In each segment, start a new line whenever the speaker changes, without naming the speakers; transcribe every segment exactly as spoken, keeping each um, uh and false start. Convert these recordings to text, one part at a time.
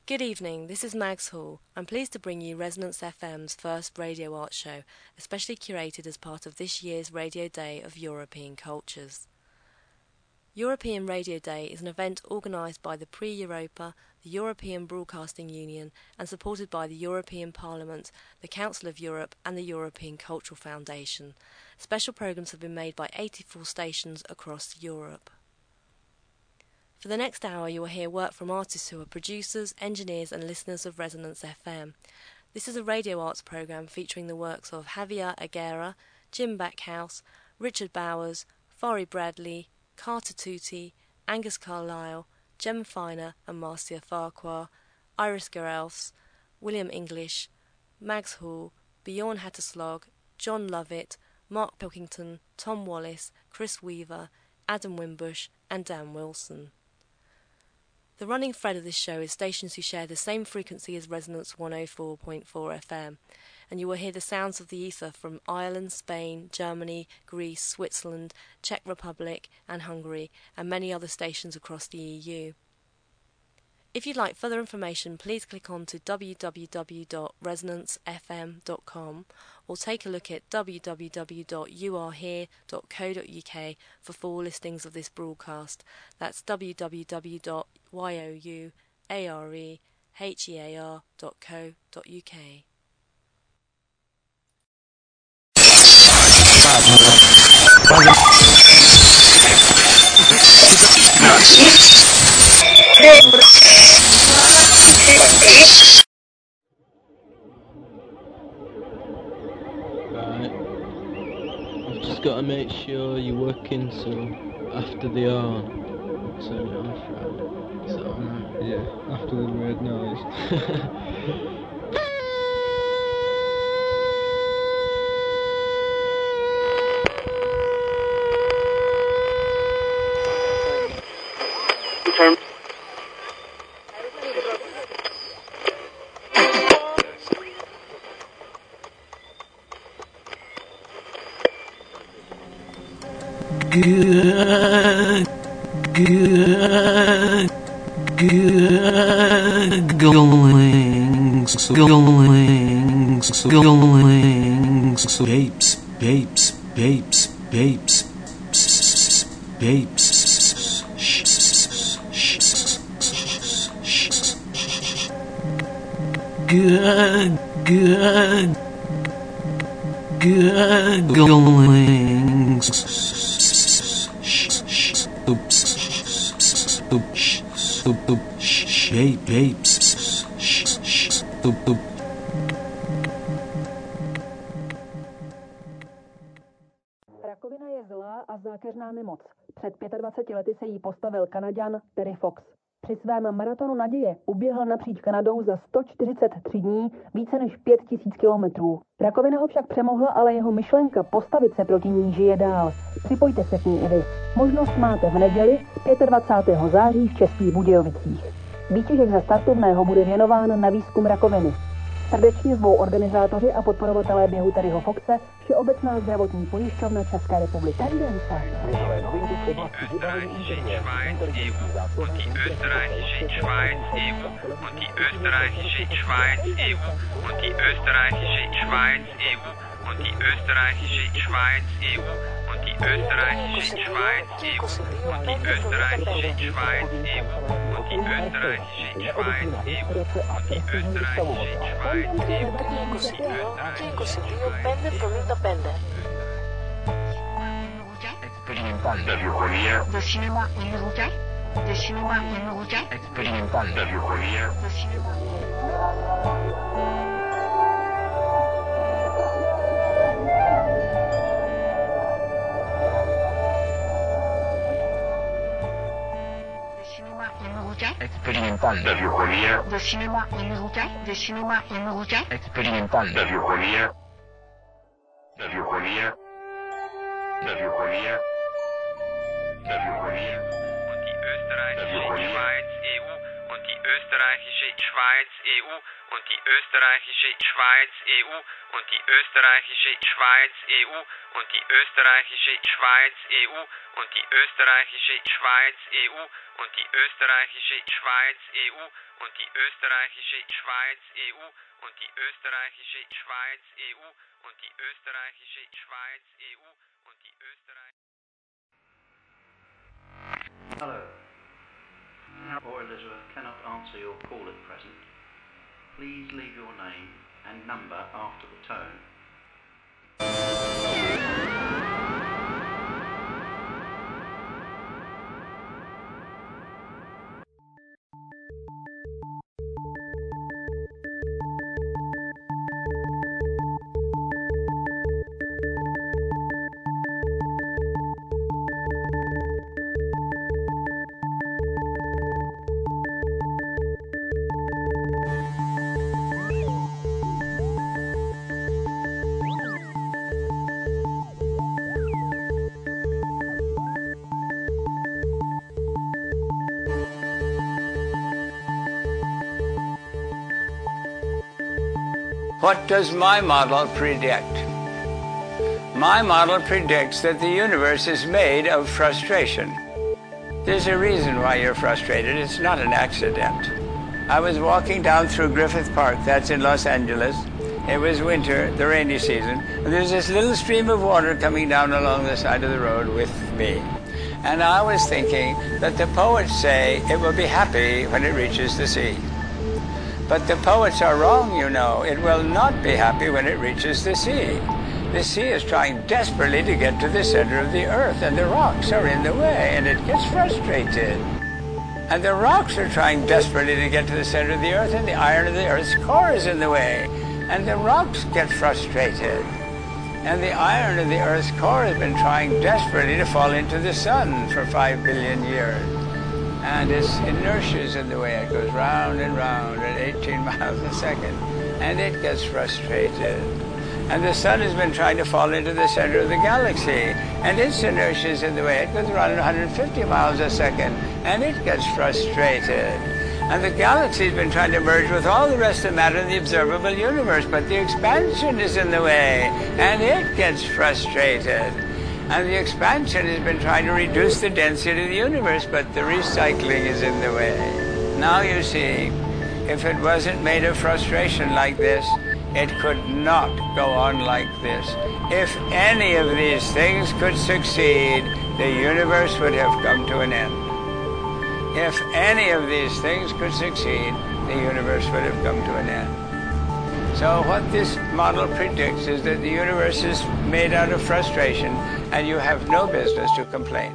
Good evening, this is Mags Hall. I'm pleased to bring you Resonance F M's first radio art show, especially curated as part of this year's Radio Day of European Cultures. European Radio Day is an event organised by the Prix Europa, the European Broadcasting Union, and supported by the European Parliament, the Council of Europe and the European Cultural Foundation. Special programmes have been made by eighty-four stations across Europe. For the next hour you will hear work from artists who are producers, engineers and listeners of Resonance F M. This is a radio arts programme featuring the works of Javier Aguera, Jim Backhouse, Richard Bowers, Forry Bradley, Carter Tutti, Angus Carlyle, Jem Finer and Marcia Farquhar, Iris Gerelfs, William English, Mags Hall, Bjorn Hatterslog, John Lovett, Mark Pilkington, Tom Wallace, Chris Weaver, Adam Wimbush and Dan Wilson. The running thread of this show is stations who share the same frequency as Resonance one oh four point four F M, and you will hear the sounds of the ether from Ireland, Spain, Germany, Greece, Switzerland, Czech Republic and Hungary, and many other stations across the E U. If you'd like further information, please click on to w w w dot resonance f m dot com or take a look at w w w dot you are here dot co dot u k for full listings of this broadcast. That's w w w dot you are here dot co dot u k.
Right, I've just got to make sure you're working, so after the horn, turn it off, right? Is that alright?
Yeah, after the red noise.
Good, good, good goings, goings, goings, babes, babes, babes, babes, babes, good, good, good goings. Oops, oops, oops, babes, oops, oops.
Rakovina je zlá a zákeřná nemoc. Před dvaceti pěti lety se jí postavil Kanaďan Terry Fox. Při svém maratonu naděje uběhl napříč Kanadou za sto čtyřicet tři dní více než pět tisíc kilometrů. Rakovina ho však přemohla, ale jeho myšlenka postavit se proti ní žije dál. Připojte se k ní i vy. Možnost máte v neděli dvacátého pátého září v Českých Budějovicích. Výtěžek za startovného bude věnován na výzkum rakoviny. Srdečně zvou organizátoři a podporovatelé běhu Terryho Foxe Všeobecná zdravotní pojišťovna České republiky. Tendence.
und die österreichische Schweiz E U und die österreichische Schweiz E U und die österreichische Schweiz E U und die österreichische Schweiz E U und die österreichische Schweiz E U und die österreichische
Experimental de biofonía
de cinéma immédiat, de cinéma immédiat,
experimental de biofonía
de cinéma
experimental de biofonía
de cinéma immédiat, de cinéma immédiat,
experimental de biofonía de biofonía de biofonía de biofonía
und die österreichische Schweiz E U und die österreichische Schweiz E U und die österreichische Schweiz E U und die österreichische Schweiz E U und die österreichische Schweiz E U und die österreichische Schweiz E U und die österreichische Schweiz E U und die österreichische Schweiz E U und die österreichische Schweiz E U und die österreichische Schweiz E U und die Österreich
Hello. Or Elizabeth cannot answer your call at present. Please leave your name and number after the tone.
What does my model predict? My model predicts that the universe is made of frustration. There's a reason why you're frustrated. It's not an accident. I was walking down through Griffith Park, that's in Los Angeles. It was winter, the rainy season, and there's this little stream of water coming down along the side of the road with me. And I was thinking that the poets say it will be happy when it reaches the sea. But the poets are wrong, you know. It will not be happy when it reaches the sea. The sea is trying desperately to get to the center of the earth, and the rocks are in the way, and it gets frustrated. And the rocks are trying desperately to get to the center of the earth, and the iron of the earth's core is in the way, and the rocks get frustrated. And the iron of the earth's core has been trying desperately to fall into the sun for five billion years. And its inertia is in the way. It goes round and round at eighteen miles a second, and it gets frustrated. And the sun has been trying to fall into the center of the galaxy, and its inertia is in the way. It goes around at one hundred fifty miles a second, and it gets frustrated. And the galaxy has been trying to merge with all the rest of matter in the observable universe, but the expansion is in the way, and it gets frustrated. And the expansion has been trying to reduce the density of the universe, but the recycling is in the way. Now you see, if it wasn't made of frustration like this, it could not go on like this. If any of these things could succeed, the universe would have come to an end. If any of these things could succeed, the universe would have come to an end. So what this model predicts is that the universe is made out of frustration, and you have no business to complain.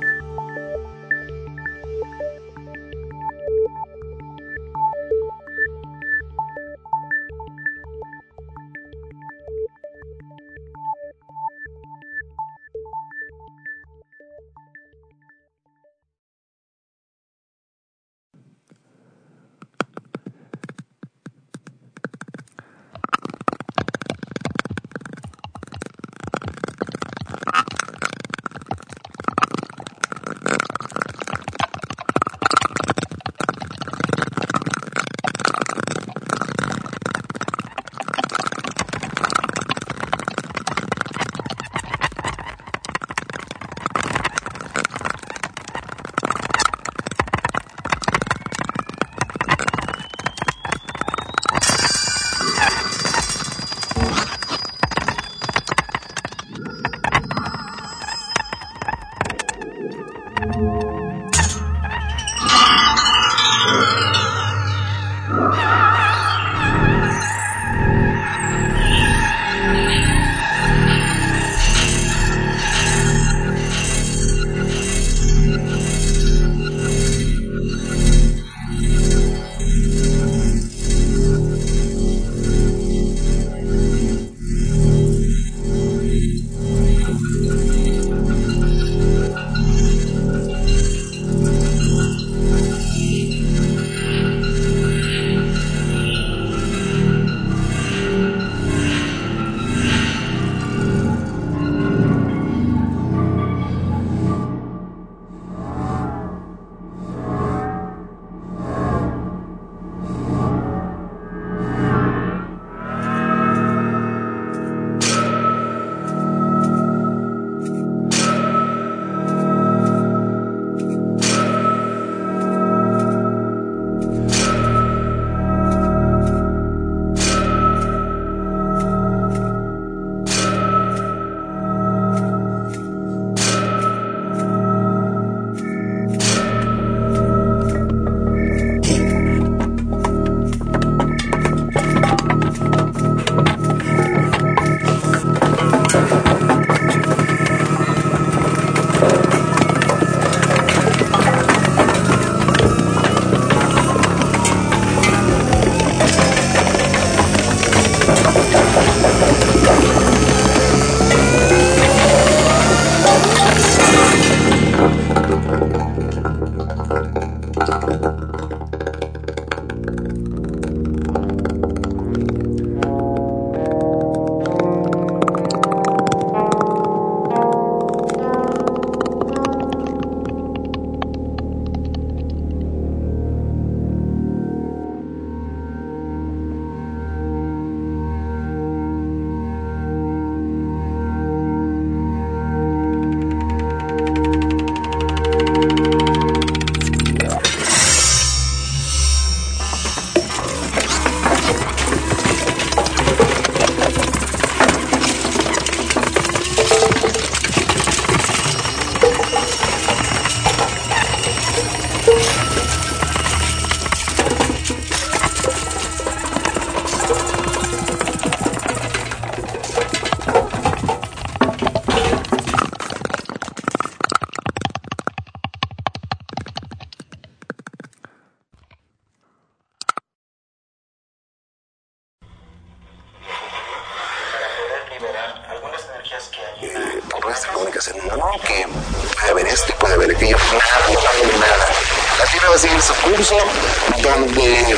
que puede haber esto y puede haber aquello. Nada, no hay nada. La Tierra va a seguir su curso donde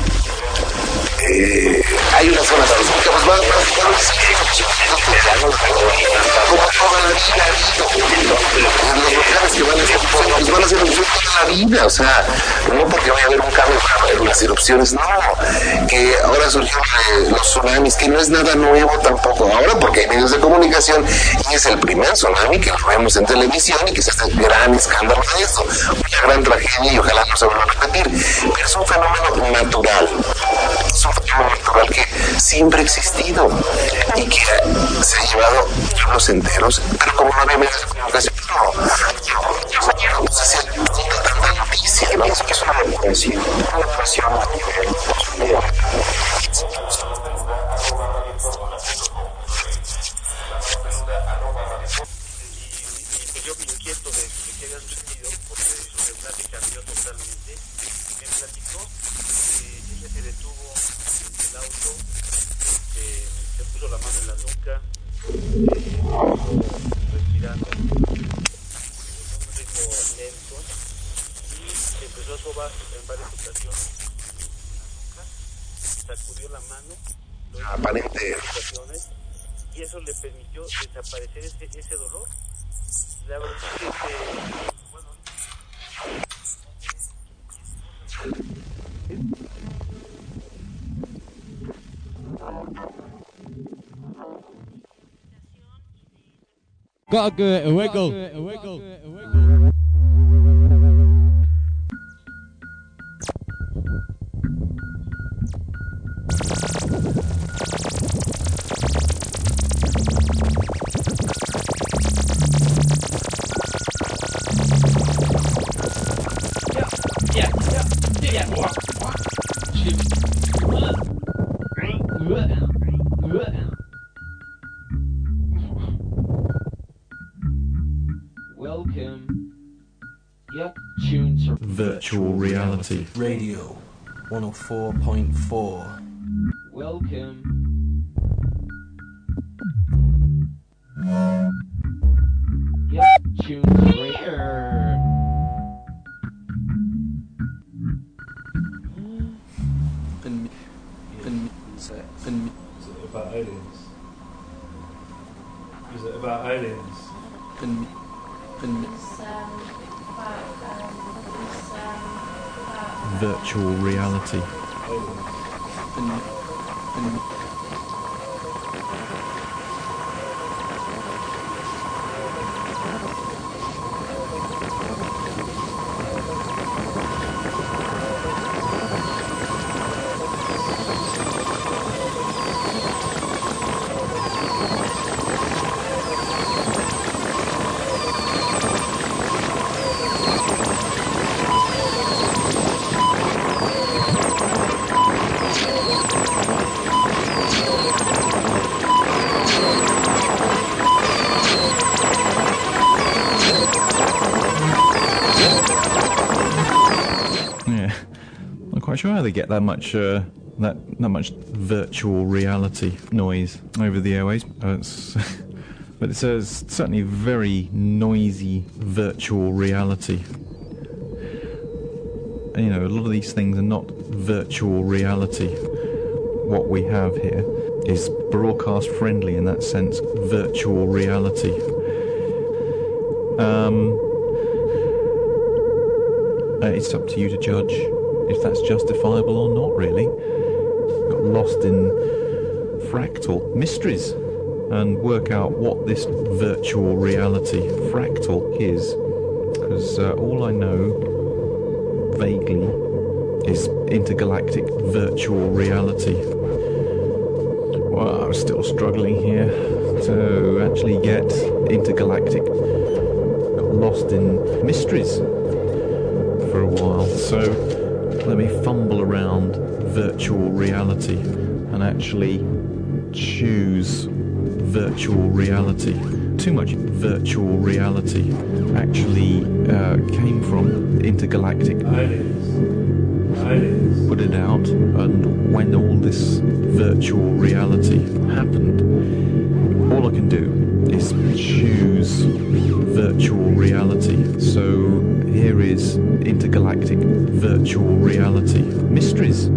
eh, hay una zona de los pues va, va, va, como toda la vida, los volcanes que van a ser pues van a ser erupciones toda la vida, o sea, no porque vaya a haber un cambio para las erupciones, no, que ahora surgieron eh, los tsunamis, que no es nada nuevo tampoco, ahora porque hay medios de comunicación y es el primer tsunami que lo vemos en televisión y que se hace gran escándalo de esto, una gran tragedia y ojalá no se vuelva a repetir, pero es un fenómeno natural. Es un fenómeno natural que siempre ha existido y que se ha llevado pueblos enteros, pero como no había medios de comunicación, no, no, no, no se hacía tanta noticia. Yo pienso que es una manipulación, una manipulación a nivel mundial.
Yo me inquieto de que haya sucedido, porque su plática cambió totalmente. Me platicó que ella se detuvo en el auto, eh, se puso la mano en la nuca, eh, respirando en un ritmo lento y se empezó a sobar en varias ocasiones en la nuca, sacudió la mano, lo hizo
aparente
en varias ocasiones y eso le permitió desaparecer ese, ese dolor. La verdad es que, que bueno,
Gotta give it a wiggle. A wiggle. A wiggle.
Yeah, yeah, yeah, yeah. Welcome. You're tuned to
Virtual Reality Radio one oh four point four.
Welcome. You're tuned to Radio.
And, and, and,
is it about aliens? Is it about aliens?
and, and,
It's um, about, um, it's um, about
virtual reality. And, and,
Sure how they get that much uh, that that much virtual reality noise over the airways, uh, it's but it's uh, certainly very noisy virtual reality. And, you know, a lot of these things are not virtual reality. What we have here is broadcast friendly in that sense, virtual reality. Um, uh, it's up to you to judge if that's justifiable or not, really. Got lost in fractal mysteries and work out what this virtual reality fractal is, because uh, all I know vaguely is intergalactic virtual reality. Well, I'm still struggling here to actually get intergalactic. Got lost in mysteries for a while, so let me fumble around virtual reality and actually choose virtual reality. Too much virtual reality actually uh, came from intergalactic.
Aliens. Aliens.
Put it out, and when all this virtual reality happened, all I can do is choose virtual virtual reality. So here is intergalactic virtual reality mysteries.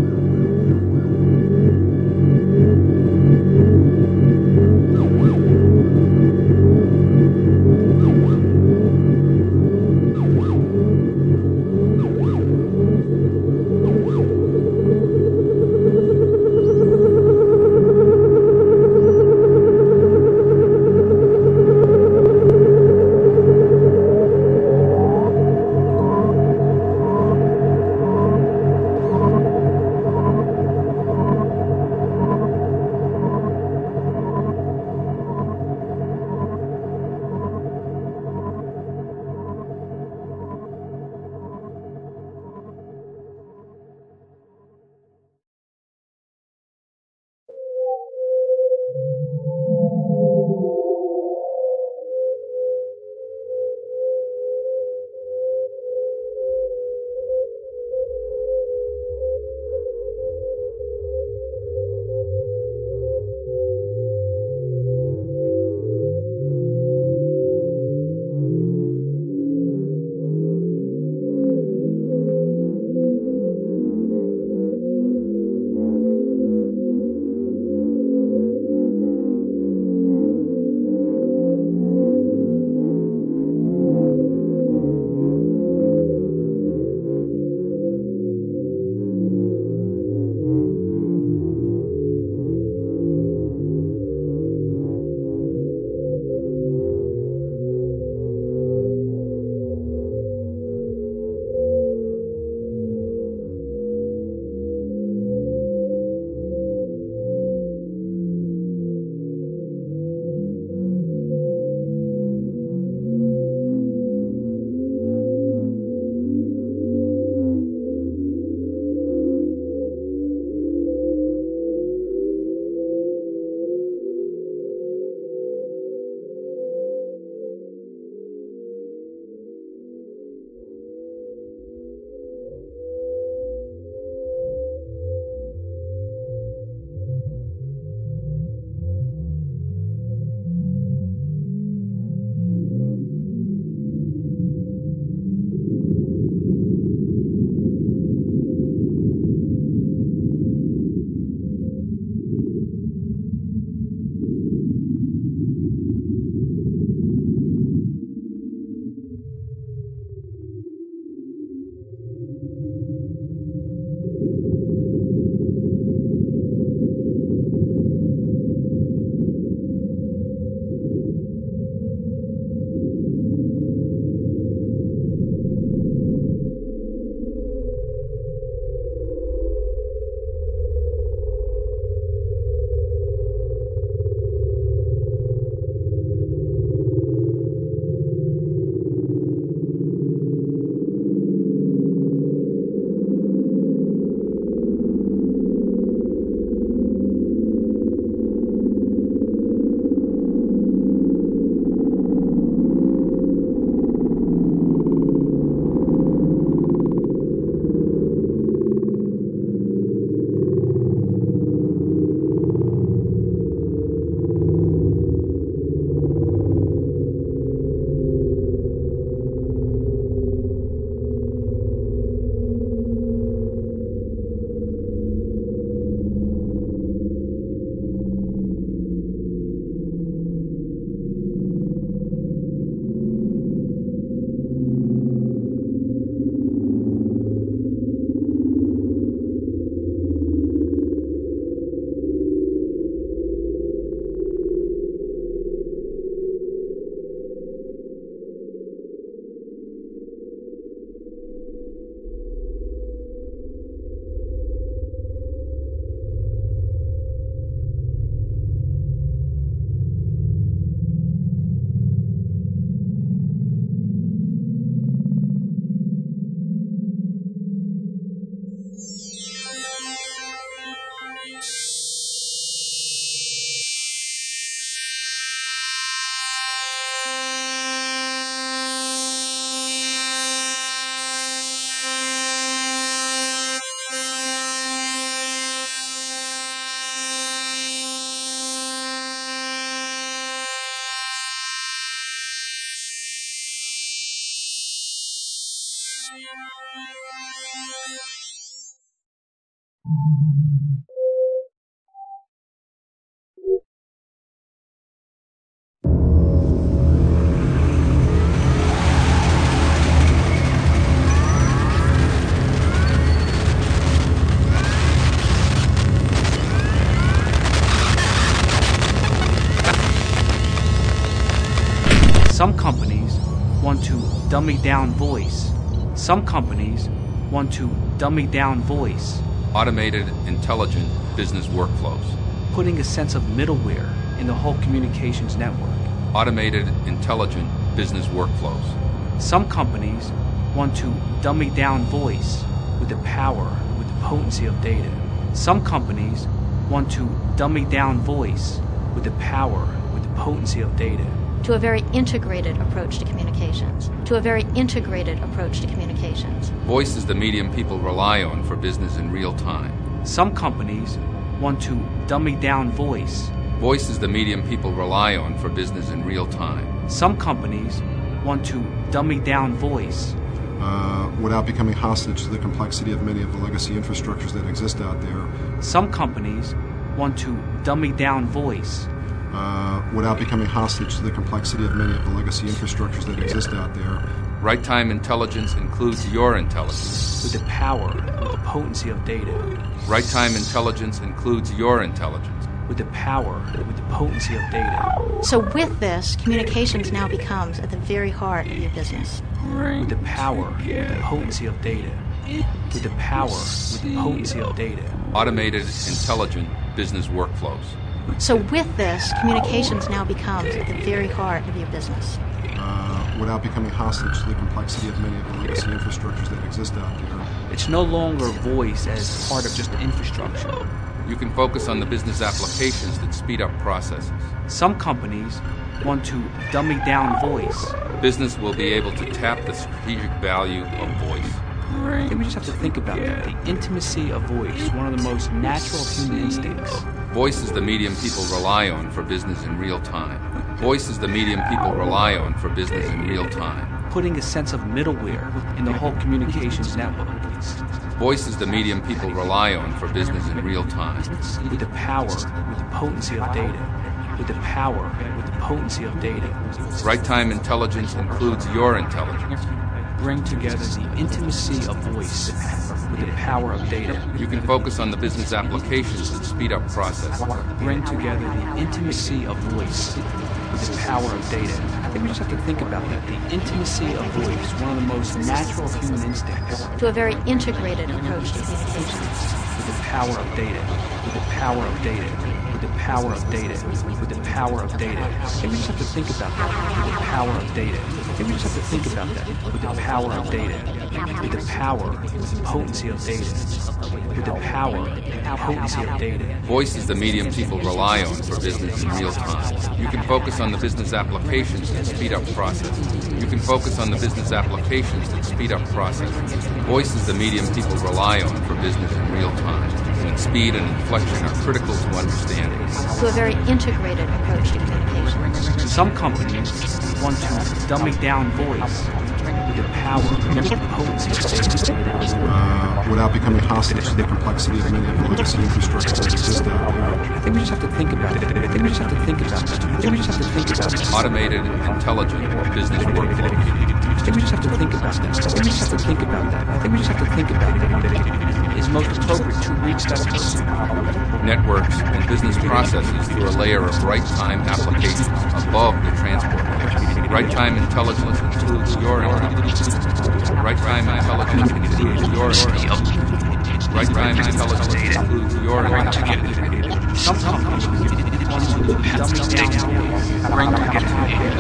Some companies want to dummy down voice. Some companies want to dummy down voice.
Automated, intelligent business workflows.
Putting a sense of middleware in the whole communications network.
Automated, intelligent business workflows.
Some companies want to dummy down voice with the power, with the potency of data. Some companies want to dummy down voice with the power, with the potency of data.
To a very integrated approach to communications. To a very integrated approach to communications.
Voice is the medium people rely on for business in real time.
Some companies want to dummy down voice.
Voice is the medium people rely on for business in real time.
Some companies want to dummy down voice.
Uh, without becoming hostage to the complexity of many of the legacy infrastructures that exist out there.
Some companies want to dummy down voice.
Uh, without becoming hostage to the complexity of many of the legacy infrastructures that exist out there.
Right time intelligence includes your intelligence.
With the power, with the potency of data.
Right time intelligence includes your intelligence.
With the power, with the potency of data.
So with this, communications now becomes at the very heart of your business.
With the power, with the potency of data. With the power, with the potency of data.
Automated, intelligent business workflows.
So with this, communications now becomes at the very heart of your business.
Uh, without becoming hostage to the complexity of many of the legacy infrastructures that exist out there.
It's no longer voice as part of just the infrastructure.
You can focus on the business applications that speed up processes.
Some companies want to dummy down voice.
Business will be able to tap the strategic value of voice.
I think we just have to think about that. The intimacy of voice, one of the most natural human instincts.
Voice is the medium people rely on for business in real time. Voice is the medium people rely on for business in real time.
Putting a sense of middleware in the whole communications network.
Voice is the medium people rely on for business in real time.
With the power, with the potency of data. With the power, with the potency of data.
Right time intelligence includes your intelligence.
Bring together the intimacy of voice with the power of data.
You can focus on the business applications that speed up processes.
Bring together the intimacy of voice with the power of data. I think we just have to think about that. The intimacy of voice, one of the most natural human instincts.
To a very integrated approach to communications.
With the power of data. With the power of data. With the power of data. With the power of data. I think we just have to think about that. With the power of data. I think we just have to think about that. With the power of data. With the power, with the potency of data. With the power, the potency of data.
Voice is the medium people rely on for business in real time. You can focus on the business applications that speed up processes. You can focus on the business applications that speed up processes. Voice is the medium people rely on for business in real time. When speed and inflection are critical to understanding.
To a very integrated approach to communications.
Some companies want to dummy down voice with the power, with the potency of data.
Uh, without becoming hostage to the complexity of many of the legacy infrastructures that exist out there.
I think we just have to think about it. I think we just have to think about it. I think we just have to think about it.
Automated, intelligent business workflows.
I think we just have to think about that. I think we just have to think about that. I think we just have to think about it. It's most appropriate to reach that person.
Networks and business processes through a layer of right-time applications above the transport layer. Right-time intelligence includes your intelligence. Right-time intelligence includes your intelligence. Right-time intelligence includes your intelligence.
Some companies want to dummy down, bring together,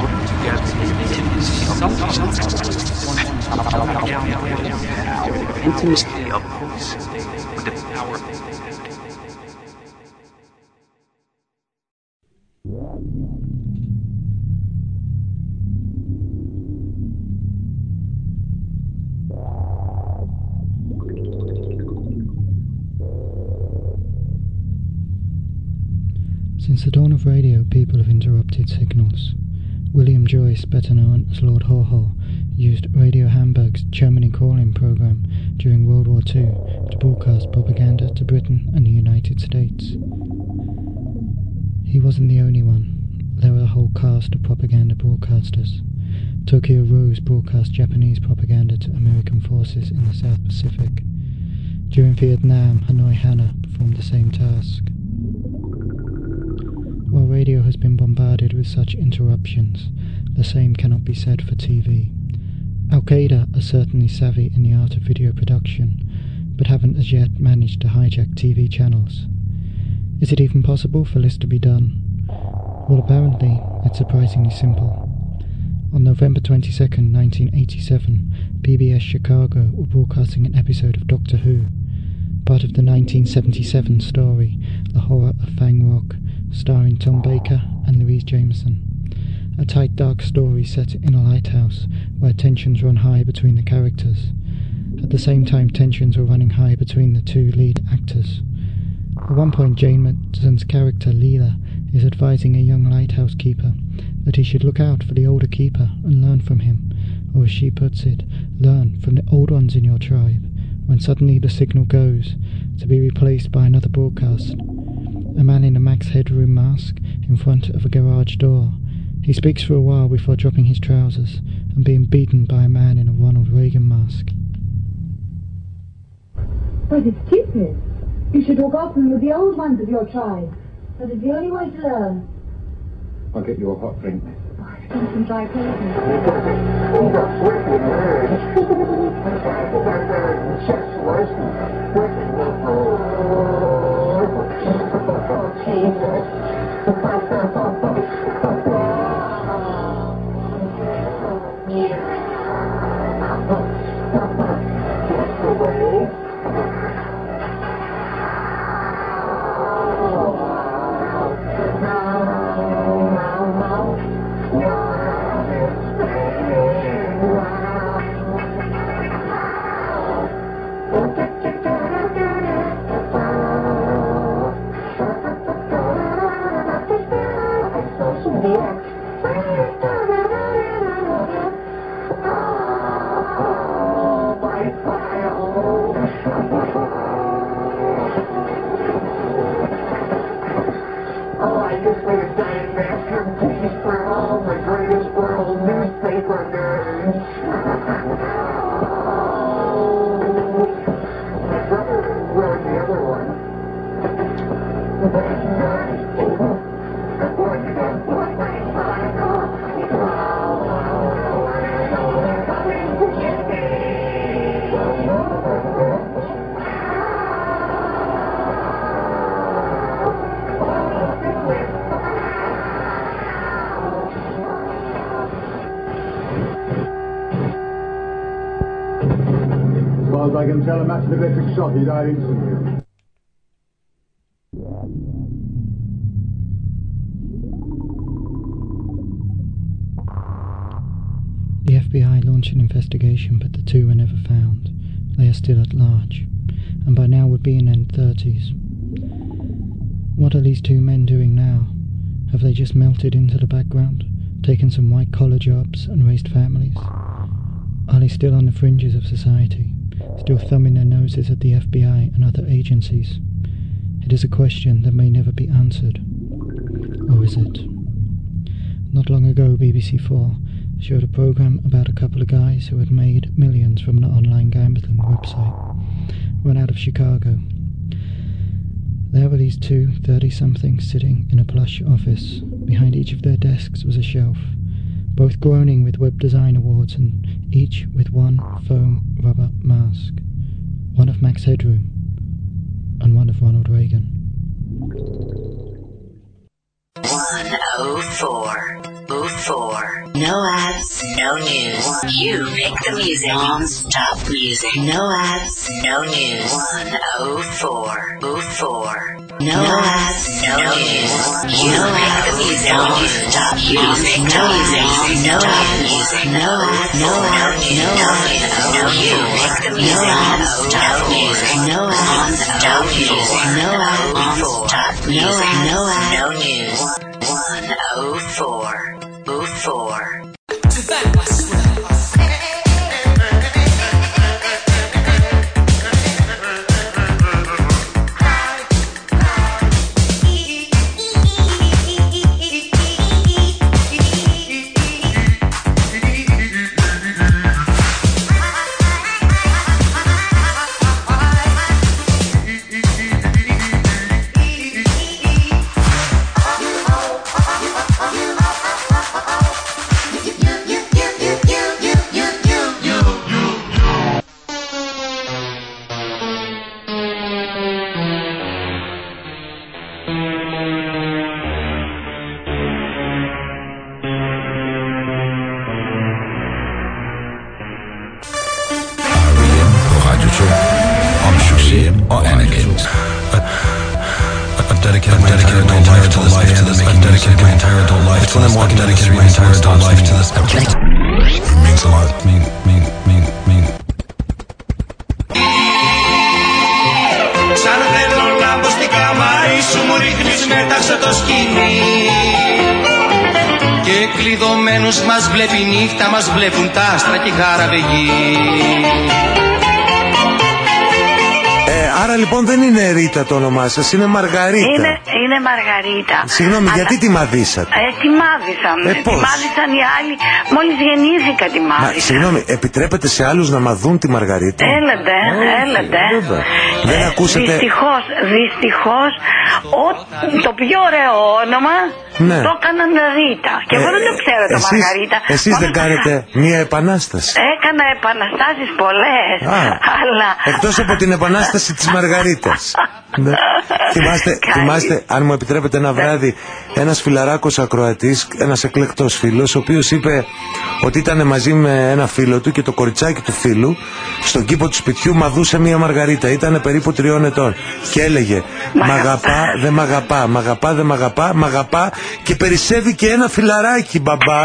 some companies want to dummy down, intimacy of voice with the power of data.
Since the dawn of radio, people have interrupted signals. William Joyce, better known as Lord Haw Haw, used Radio Hamburg's Germany Calling program during World War Two to broadcast propaganda to Britain and the United States. He wasn't the only one. There were a whole cast of propaganda broadcasters. Tokyo Rose broadcast Japanese propaganda to American forces in the South Pacific. During Vietnam, Hanoi Hana performed the same task. While radio has been bombarded with such interruptions, the same cannot be said for T V. Al-Qaeda are certainly savvy in the art of video production, but haven't as yet managed to hijack T V channels. Is it even possible for this to be done? Well, apparently, it's surprisingly simple. On November twenty-second, nineteen eighty-seven, P B S Chicago were broadcasting an episode of Doctor Who, part of the nineteen seventy-seven story, The Horror of Fang Rock, starring Tom Baker and Louise Jameson. A tight, dark story set in a lighthouse where tensions run high between the characters. At the same time, tensions were running high between the two lead actors. At one point, Jane Madson's character, Leela, is advising a young lighthouse keeper that he should look out for the older keeper and learn from him, or as she puts it, learn from the old ones in your tribe, when suddenly the signal goes, to be replaced by another broadcast. A man in a Max Headroom mask in front of a garage door. He speaks for a while before dropping his trousers and being beaten by a man in a Ronald Reagan mask.
But it's stupid. You should talk often with the old ones of your tribe. That is the only way to learn.
I'll get you a hot drink.
Some dry
I can tell a massive electric shock, he died instantly.
The F B I launched an investigation, but the two were never found. They are still at large, and by now would be in their thirties. What are these two men doing now? Have they just melted into the background, taken some white-collar jobs and raised families? Are they still on the fringes of society, still thumbing their noses at the F B I and other agencies? It is a question that may never be answered. Or is it? Not long ago, B B C Four showed a program about a couple of guys who had made millions from an online gambling website, run out of Chicago. There were these two thirty-somethings sitting in a plush office. Behind each of their desks was a shelf, both groaning with web design awards and each with one foam rubber mask, one of Max Headroom and one of Ronald Reagan.
one oh four oh four. No ads, no news. You pick the music. Non-stop music. No ads, no news. one oh four oh four. No ads, no news. You pick the music. Non-stop music. No music. No music. No ads, no ads, no ads. No you pick the music. Non-stop music. No ads, no music. No ads, non-stop music. No ads, no news. one oh four oh four.
dedicated my entire adult life to this band. I've dedicated my entire adult life to this. I've dedicated my entire adult life to this. It means a lot. Mean, mean, mean, mean.
Σαν θέλω να μπω στην καμάρι σου μου ρίχνεις μέταξε το σκηνή. Και κλειδωμένους μας βλέπει νύχτα, μας βλέπουν τα άστρα και η χαραβεγή.
Ε, άρα λοιπόν δεν είναι Ρίτα το όνομά σας, είναι Μαργαρίτα.
Είναι, είναι Μαργαρίτα.
Συγγνώμη,
Αλλά...
γιατί τη μαδίσατε?
Ε, τη μάδισαν.
Ε,
τη μάδισαν οι άλλοι. Μόλις γεννήθηκα τη μάδισαν.
Μα, συγγνώμη, επιτρέπετε σε άλλους να μαδούν τη Μαργαρίτα?
Έλατε,
oh,
έλατε.
Ε, δεν ακούσατε...
Δυστυχώς, δυστυχώς, ο, το πιο ωραίο όνομα
ναι.
το έκαναν Ρίτα. Και εγώ
ε,
δεν το ξέρω το
εσείς,
Μαργαρίτα.
Εσείς δεν κάνετε μία επανάσταση?
Έκανα επαναστάσεις πολλές. Αλλά...
Εκτός από την επανάσταση της Μαργαρίτας. Ναι. θυμάστε, θυμάστε, αν μου επιτρέπετε, ένα βράδυ ένας φιλαράκος ακροατής, ένας εκλεκτός φίλος, ο οποίος είπε ότι ήταν μαζί με ένα φίλο του και το κοριτσάκι του φίλου στον κήπο του σπιτιού μαδούσε μία Μαργαρίτα. Ήταν περίπου τριών ετών και έλεγε «Μ' αγαπά, δεν μ' αγαπά, μ' αγαπά, δεν μ' αγαπά, μ' αγαπά και περισσεύει και ένα φιλαράκι, μπαμπά».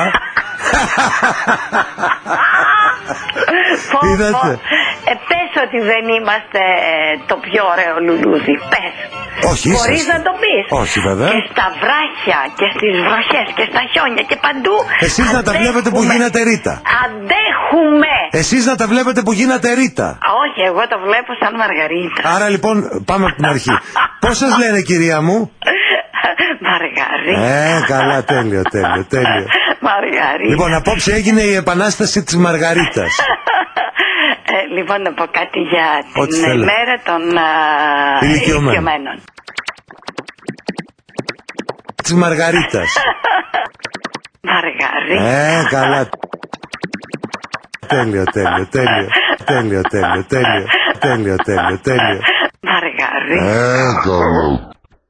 Είδατε. Ε, πες ότι δεν είμαστε το πιο ωραίο λουλούδι. Πες.
Όχι,
μπορείς
είσαστε.
να το πεις.
Όχι βέβαια.
Και στα βράχια και στις βροχές και στα χιόνια και παντού.
Εσείς να τα βλέπετε που γίνατε Ρίτα.
Αντέχουμε.
Εσείς να τα βλέπετε που γίνατε Ρίτα.
Όχι, εγώ το βλέπω σαν Μαργαρίτα.
Άρα λοιπόν πάμε από την αρχή. Πώς σας λένε, κυρία μου?
Μαργαρίτα.
Ε, καλά, τέλειο, τέλειο, τέλειο.
Μαργαρίτα.
Λοιπόν, απόψε έγινε η επανάσταση της Μαργαρίτας.
Ε, λοιπόν, να πω κάτι για
Ό,τι
την
θέλω.
ημέρα των uh, ηλικιωμένων.
Της Μαργαρίτας.
Μαργαρίτα.
Ε, καλά. Τέλειο, τέλειο, τέλειο. Τέλειο, τέλειο, τέλειο. Τέλειο, τέλειο, τέλειο.
Μαργαρίτα.
Ε, καλά.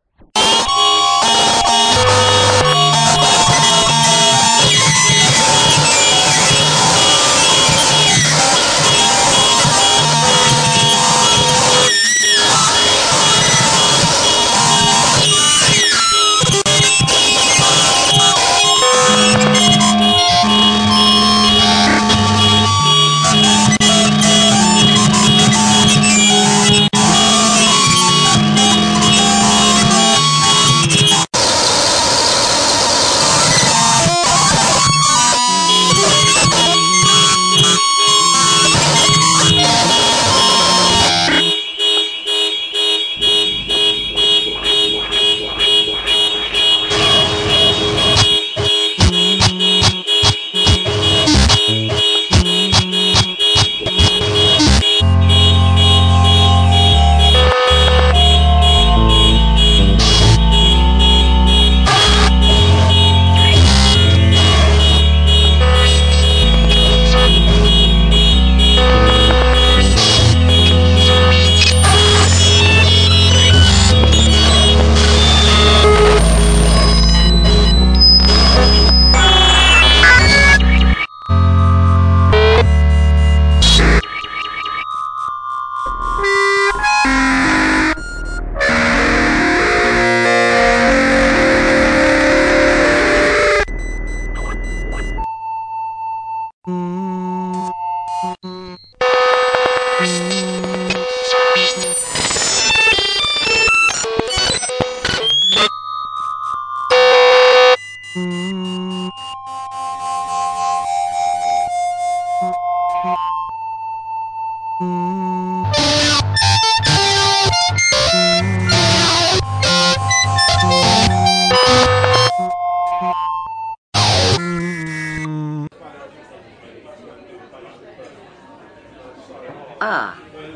A.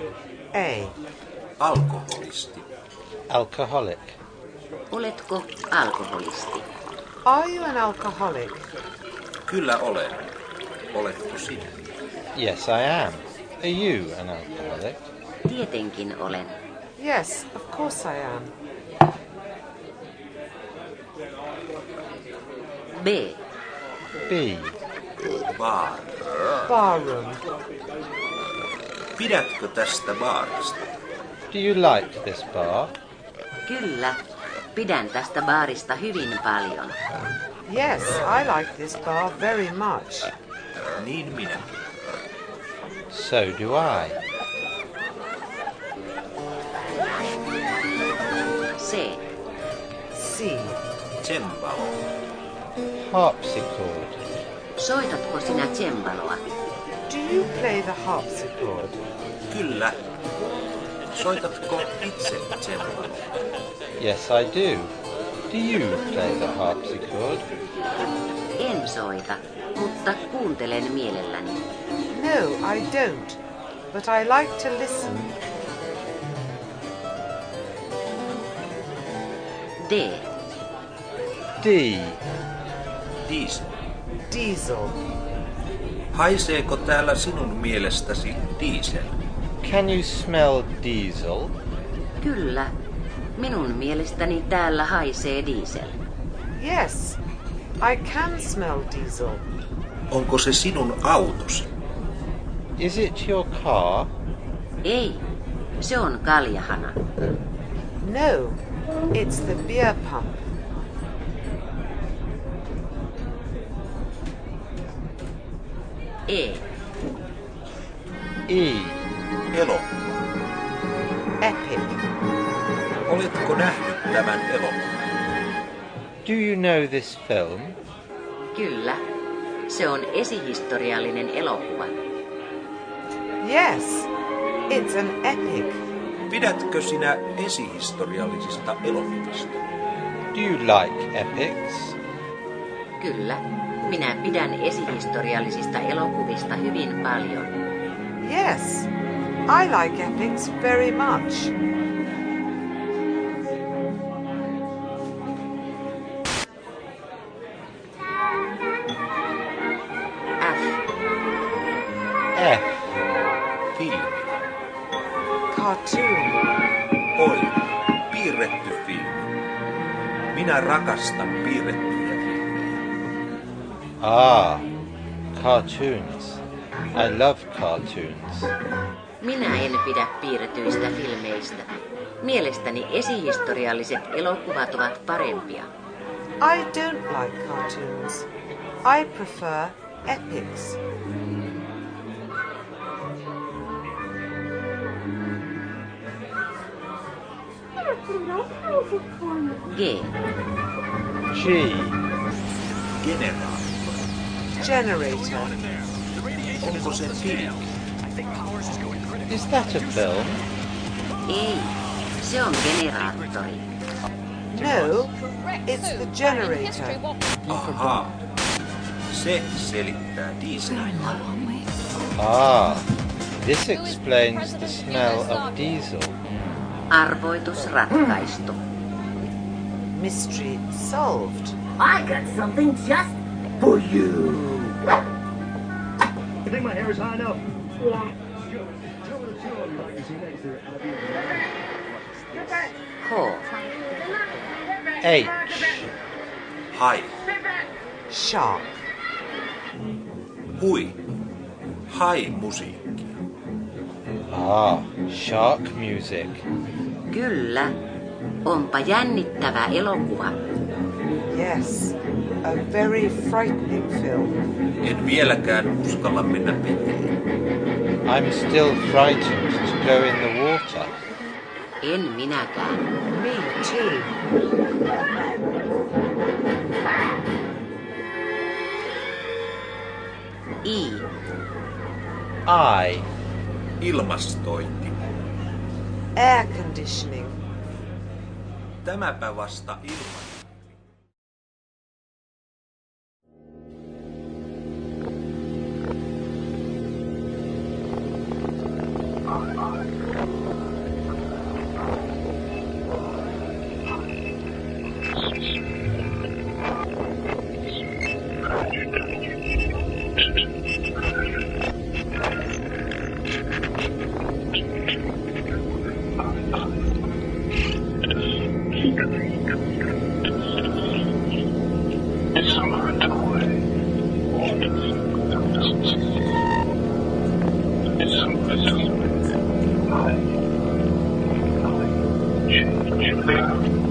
A.
Alkoholisti.
Alcoholic.
Oletko alkoholisti?
Are you an alcoholic?
Kyllä olen. Oletko sinä?
Yes, I am. Are you an alcoholic?
Tietenkin olen.
Yes, of course I am.
B.
B.
Bar.
Barroom.
Pidätkö tästä baarista?
Do you like this bar?
Kyllä, Pidän tästä baarista hyvin paljon.
Yes, I like this bar very much.
Niin minä.
So do I.
C.
C.
Cembalo.
Harpsichord.
Soitatko sinä cembaloa?
Do you play the harpsichord?
Kyllä. Soitatko itse cembaloa?
Yes, I do. Do you play the harpsichord?
En soita, mutta kuuntelen mielelläni.
No, I don't. But I like to listen.
D.
D.
Diesel.
Diesel.
Haiseeko täällä sinun mielestäsi diesel?
Can you smell diesel?
Kyllä. Minun mielestäni täällä haisee diesel.
Yes, I can smell diesel.
Onko se sinun autosi?
Is it your car?
Ei, se on kaljahana.
No, it's the beer pump.
E.
E.
Elokuva.
Epic.
Oletko nähnyt tämän elokuvan?
Do you know this film?
Kyllä. Se on esihistoriallinen elokuva.
Yes, it's an epic.
Pidätkö sinä esihistoriallisista elokuvista?
Do you like epics?
Kyllä. Minä pidän esihistoriallisista elokuvista hyvin paljon.
Yes, I like epics very much.
F.
Filmi.
Cartoon.
Oi, piirretty filmi. Minä rakastan piirrettyjä filmejä.
Ah, cartoons. I love cartoons.
Minä en pidä piirretyistä filmeistä. Mielestäni esihistorialliset elokuvat ovat parempia.
I don't like cartoons. I prefer epics.
G.
G.
Generaattori.
Generator.
Onko se filmi?
Is that a film?
Ei, se on generaattori.
No, it's the generator.
Ahaa. Se selittää dieselin.
Ah, this explains the smell of diesel.
Arvoitus ratkaistu.
Mystery solved.
I got something just for you.
You think my hair is high enough?
Yeah.
H.
H.
Hai.
Shark.
Hui. Hai musiikki.
Ah, shark music.
Kyllä. Onpa jännittävä elokuva.
Yes, a very frightening film.
En vieläkään uskalla mennä veteen.
I'm still frightened to go in the water.
En minäkään.
Me too.
I.
I.
Ilmastointi.
Air conditioning.
Tämäpä vasta ilma.
Change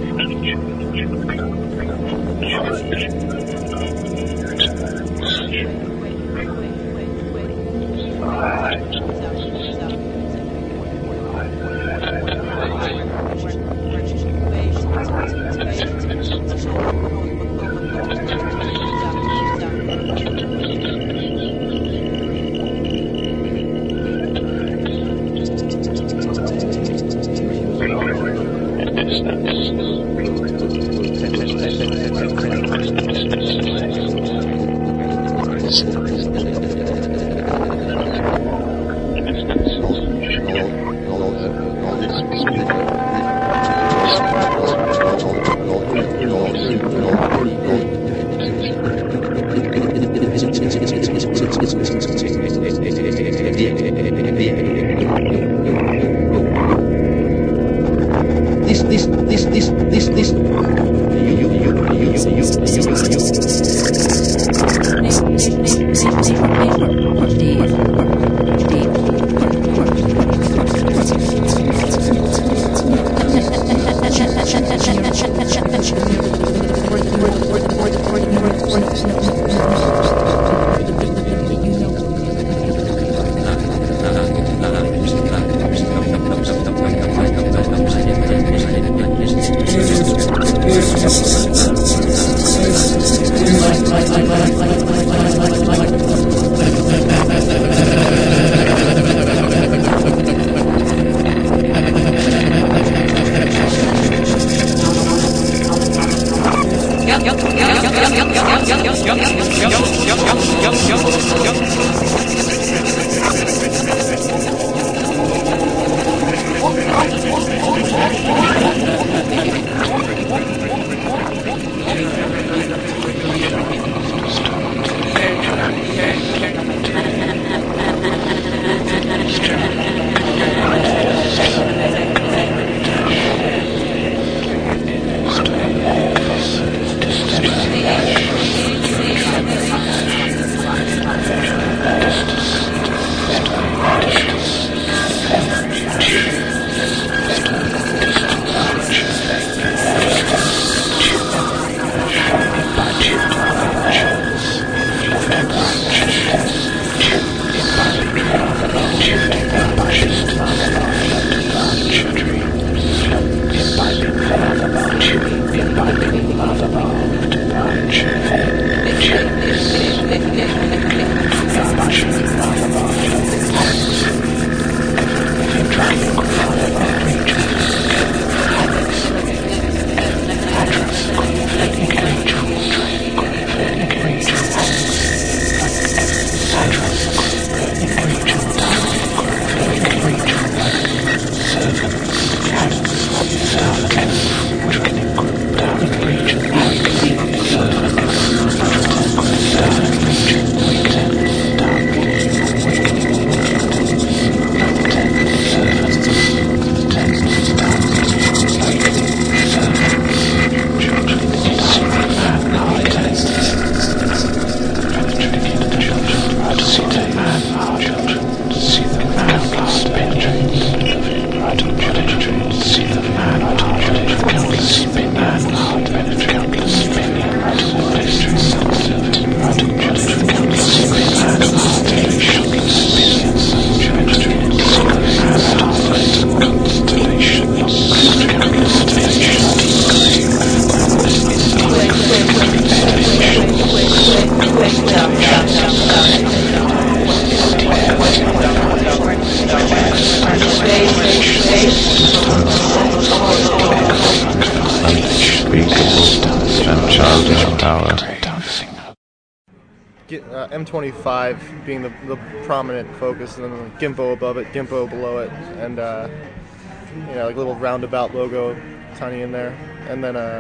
Uh, M twenty-five being the, the prominent focus, and then like Gimpo above it, Gimpo below it, and uh, you know, like a little roundabout logo, tiny in there, and then uh,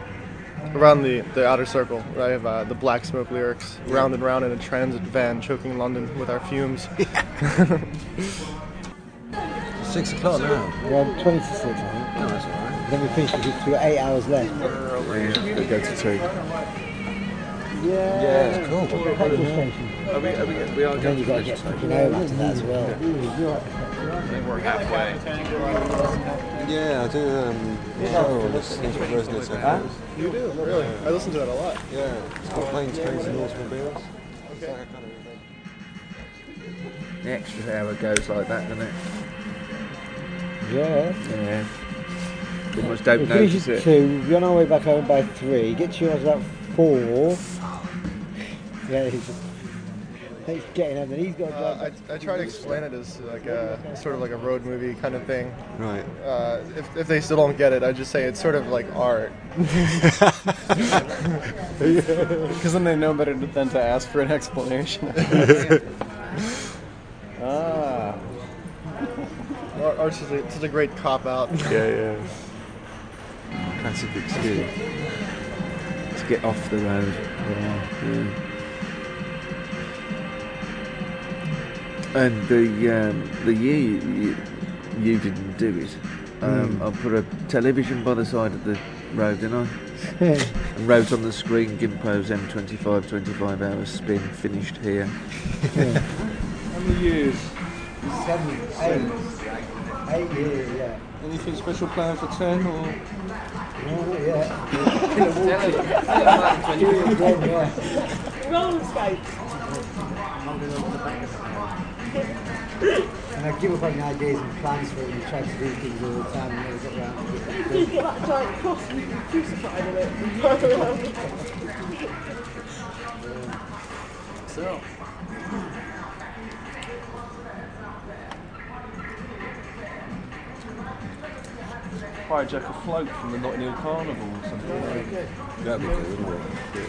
around the, the outer circle, I have uh, the Black Smoke lyrics, round and round in a transit van, choking London with our fumes.
Six o'clock now.
Yeah, twenty to six, I think.
No, that's alright.
Then we finish because we've got eight hours left.
It gets to two.
Yeah,
yeah, it's cool.
Petrol station.
Are we, are we, we are
and then you've got to get fucking home after that as well.
think we're halfway.
Yeah, I do. Um, oh, this Resonance
Huh? You do? Really? I listen to it a lot.
Yeah. It's called Planes, Trains and Automobiles.
Okay.
The extra hour goes like that, doesn't it?
Yeah.
Yeah. Almost don't
we finish
notice
at
it.
two, we're on our way back home by three, get to yours about four. Yeah, he's, he's getting home, and he's got to drive.
Uh, I, I try to explain it as like a sort of like a road movie kind of thing.
Right.
Uh, if, if they still don't get it, I just say it's sort of like art.
Because then they know better than to ask for an explanation. Ah.
Art- Art's such a, such a great cop out.
Yeah, yeah. Classic excuse.
To get off the road. Yeah. yeah. And the um, the year you, you didn't do it, um,
Mm.
I put a television by the side of the road, didn't I? And wrote on the screen Gimpo's M twenty-five twenty-five hours spin finished here.
How many years?
Seven, eight. Eight years, yeah.
Anything special planned for ten or?
No, not yet.
Roller skates.
And I give up on the ideas and plans for it and try to do things all the time and never get around to it.
You get that giant cross and you can crucify in it and drive around.
So. Hijack a float from the Notting Hill Carnival or something.
That'd be good, wouldn't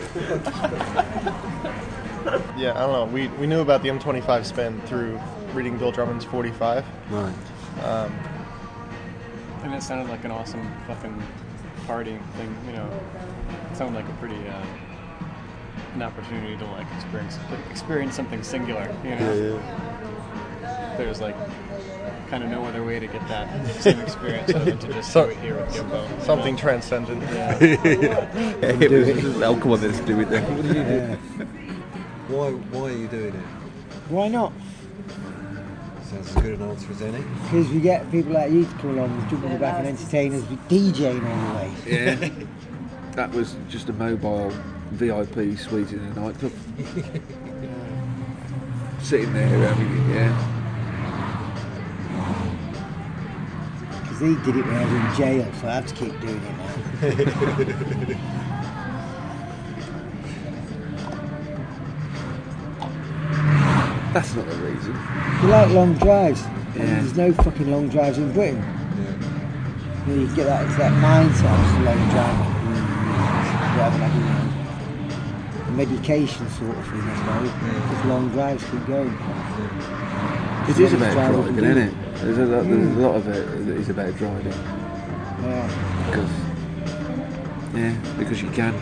it?
Yeah, I don't know. We we knew about the M twenty-five spin through reading Bill Drummond's forty-five.
Right.
Um,
And it sounded like an awesome fucking partying thing, you know. It sounded like a pretty, uh, an opportunity to like experience experience something singular, you know.
Yeah, yeah.
There's like kind of no other way to get that same experience other than to just
So-
do it here with Gimpo.
something transcendent.
Yeah.
Yeah, it was just, oh, come on, let's do it then.
What do you do?
Yeah.
Why, why are you doing it?
Why not?
Sounds as good an answer as any.
Because we get people like you to come along and jump on the back and entertain us with DJing all the way.
Yeah. That was just a mobile V I P suite in a nightclub. Sitting there having it, yeah.
Because he did it when I was in jail, so I have to keep doing it now.
That's not the reason.
You like long drives. I mean,
Yeah.
there's no fucking long drives in Britain. You, know, you get that into that mindset of a long drive. Rather like, you know, a medication sort of thing, I suppose. Just long drives keep going.
It is about driving, isn't it? There's a lot, there's a lot of it that is about driving.
Yeah.
Because, yeah, because you can.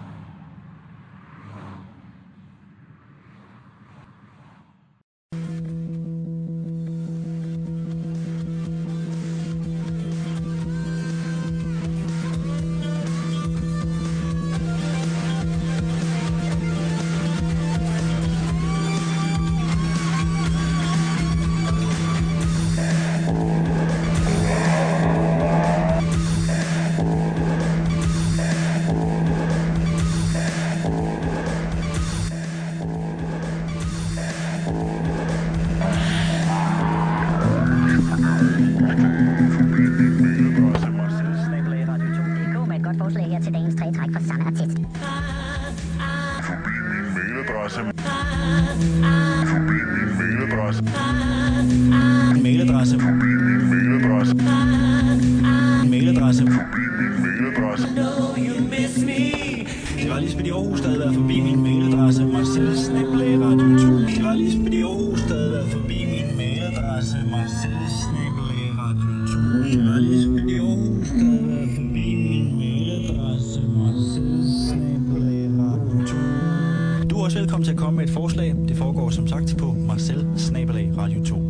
Mailadresse. Mailadresse. Mailadresse. Know you miss me. Det var lige spil i Aarhus, der havde været forbi min mailadresse. Marcel Snabel-A Radio to. Det var lige spil i Aarhus, der havde været forbi min mailadresse. Marcel Snabel-A Radio to. Det var lige spil i Aarhus, der havde været forbi min mailadresse. Marcel Snabel-A Radio to. Du er også velkommen til at komme med et forslag. Det foregår som sagt på Marcel Snabel-A Radio to.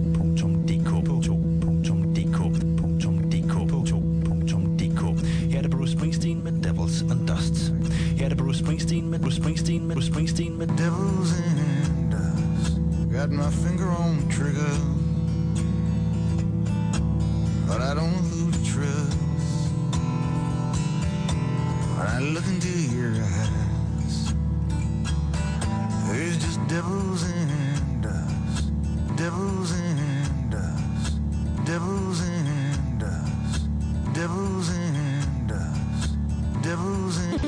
Her er det Bruce Springsteen med Devils and Dust. Her er det Bruce Springsteen med Bruce Springsteen med Bruce Springsteen med
Devils and dust. Got my finger on the trigger. but I don't know who to trust. When I look into your eyes, there's just devils and us, devils and us, devils and us, devils and us, devils and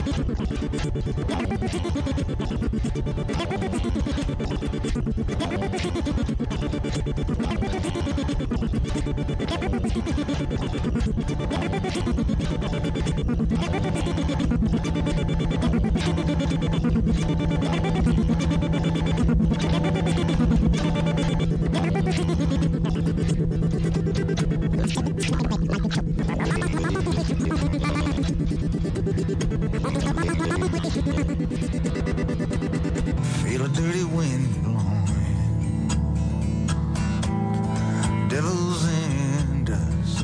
feel a dirty wind blowing, devils and dust.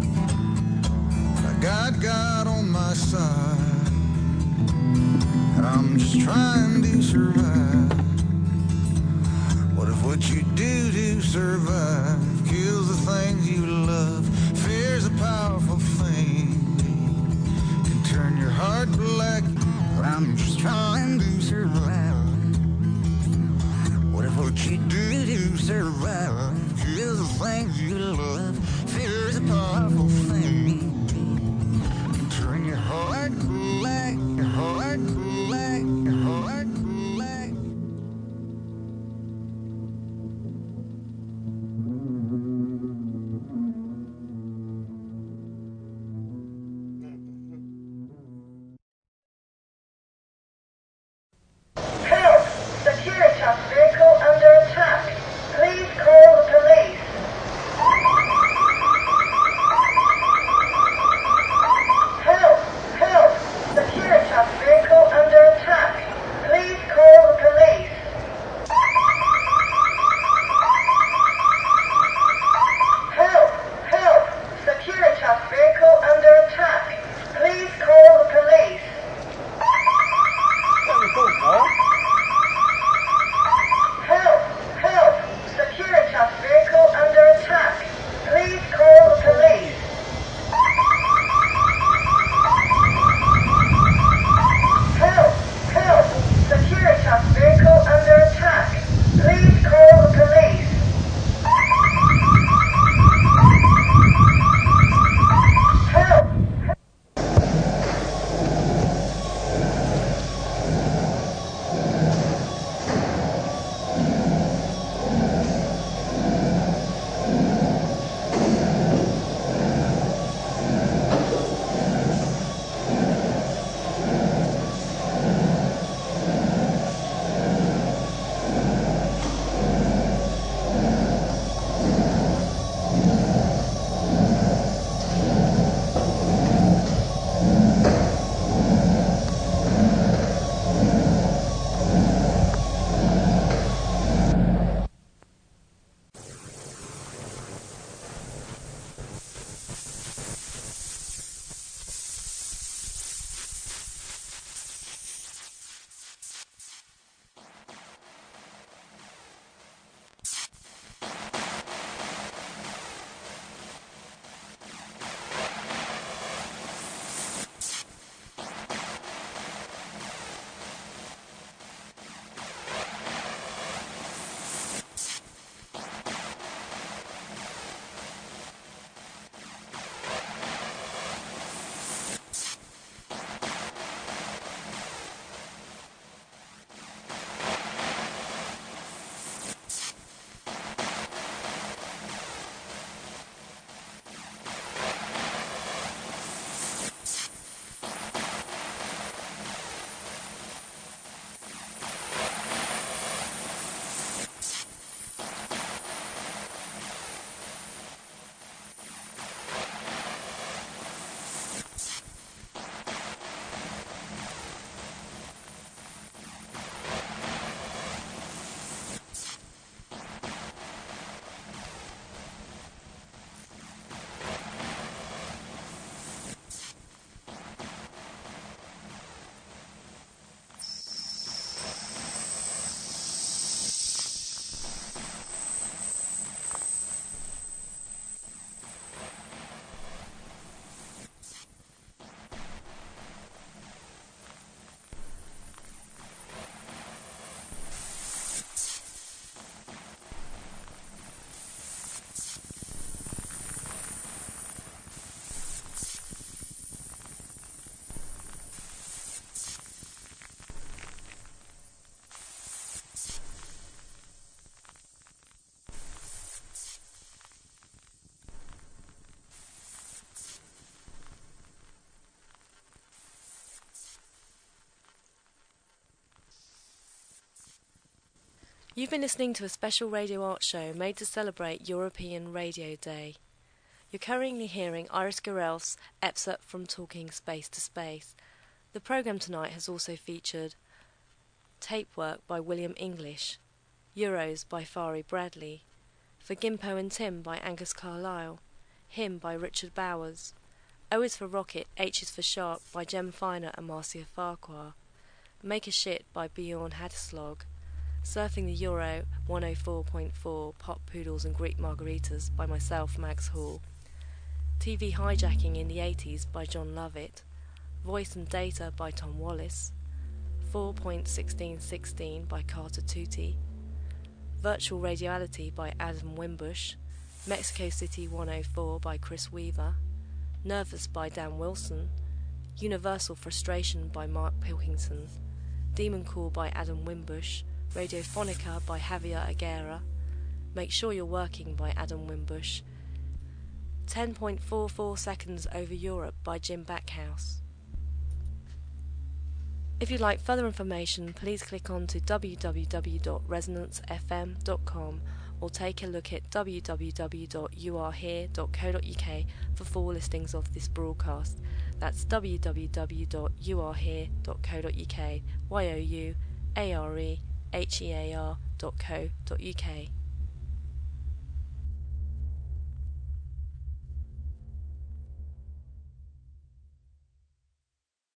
I got God on my side, and I'm just trying to survive. What if what you do to survive kills the things you love? Fear's a powerful thing, can turn your heart black. I'm just trying to survive. What if what you do to survive kills the things you love? Fear's a powerful thing, can turn your heart black, your heart black, your heart black.
Help! Securitas vehicle under attack. Please call the police. Help! Help!
You've been listening to a special radio art show made to celebrate European Radio Day. You're currently hearing Iris Garelf's excerpt from Talking Space to Space. The programme tonight has also featured tape work by William English, Euros by Fari Bradley, For Gimpo and Tim by Angus Carlyle, Hymn by Richard Bowers, O is for Rocket, H is for Shark by Jem Finer and Marcia Farquhar, Make a Shit by Bjorn Hadslog, Surfing the Euro one oh four point four Pop Poodles and Greek Margaritas by myself, Max Hall, T V Hijacking in the eighties by John Lovett, Voice and Data by Tom Wallace, four point sixteen sixteen by Carter Tutti, Virtual Radioality by Adam Wimbush, Mexico City one oh four by Chris Weaver, Nervous by Dan Wilson, Universal Frustration by Mark Pilkington, Demon Call by Adam Wimbush, Radiophonica by Javier Aguera, Make Sure You're Working by Adam Wimbush, ten point four four Seconds Over Europe by Jim Backhouse. If you'd like further information, please click on to w w w dot resonance f m dot com or take a look at w w w dot you are here dot co dot u k for full listings of this broadcast. That's w w w dot you are here dot co dot u k, Y O U A R E H E A R dot co dot u k.